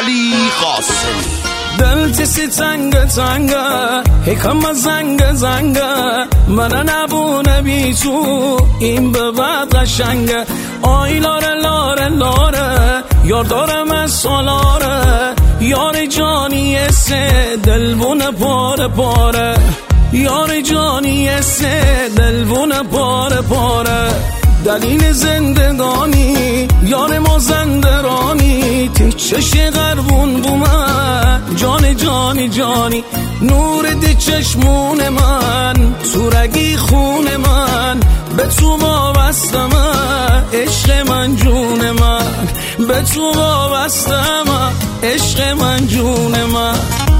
علی قاسمی. دلتسی تنگ تنگه هکم زنگ زنگه من نبونه بی تو این به بعد قشنگه. آی لاره لاره لاره یار دارم از سالاره یار جانی سه دلبونه پاره پاره یار جانی سه دلبونه پاره پاره. دلیل زندگانی یار ما زندرانی تی چش قربون بومن جان جانی جانی نور دی چشمون من تو رگی خون من به تو وابسته من عشق من جون من به تو وابسته من عشق من جون من.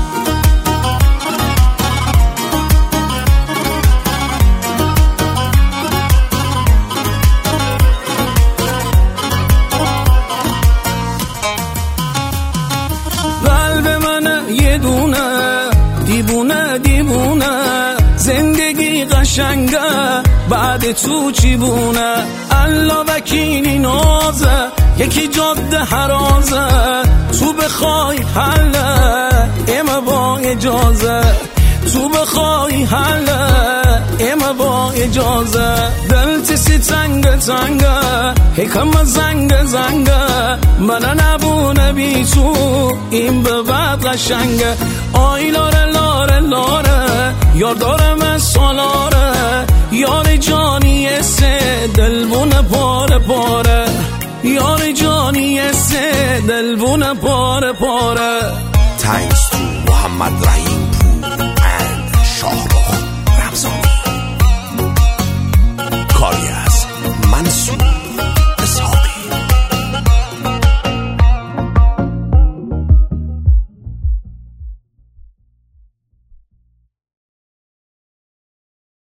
قلب من یه دونه دیوونه دیوونه زندگی قشنگه بعد تو چی بونه. الله وکیلی نازه یکی جاده حرازه تو بخوای حله اما با اجازه تو بخوای حله اما با اجازه. دلتسی تنگ تنگه هکم زنگ زنگه من نبونه بی تو این به بعد قشنگه. آی لاره لاره لاره یار دارم از سالاره یار جانی سه دلبونه پاره پاره یار جانی سه دلبونه پاره پاره. تhanks to محمد رحیم